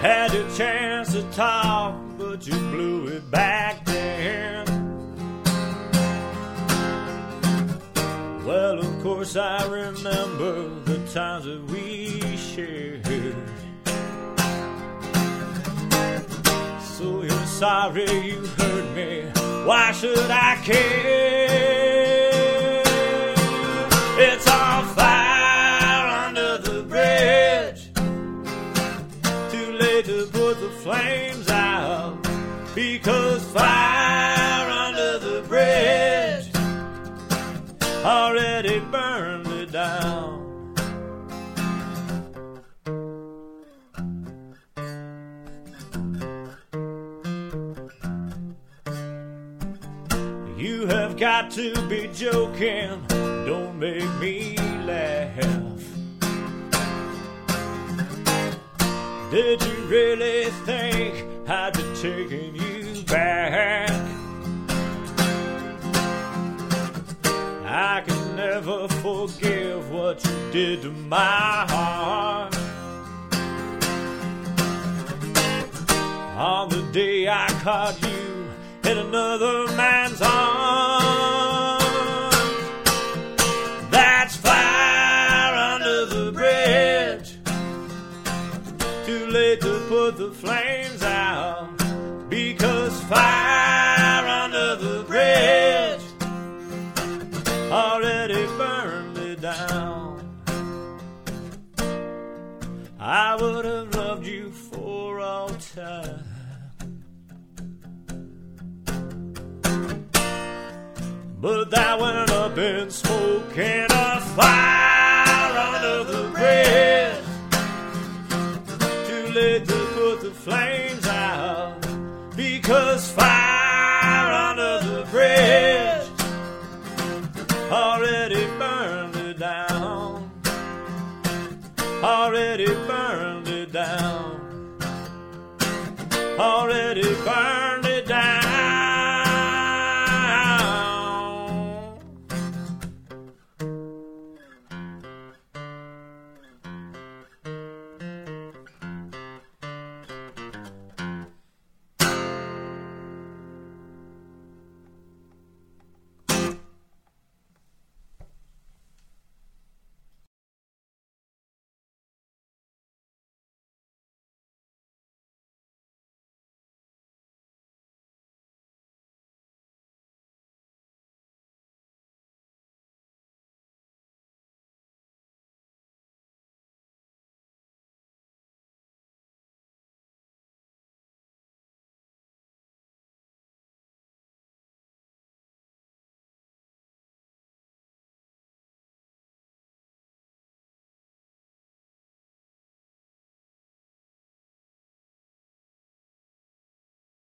Had your chance to talk, but you blew it back then. Well, of course I remember the times that we shared. So you're sorry you hurt me. Why should I care? It's on fire under the bridge. Too late to put the flames out, because fire under the bridge already burned it down. You have got to be joking, don't make me laugh. Did you really think I'd be taking you back? I can never forgive what you did to my heart. On the day I caught you in another man's arms, that's fire under the bridge. Too late to put the flames out, because fire under the bridge already burned it down. I would have loved you for all time, but that went up in smoke and a fire under the bridge. Too late to put the flames out, because fire under the bridge already burned it down. Already burned it down. Already burned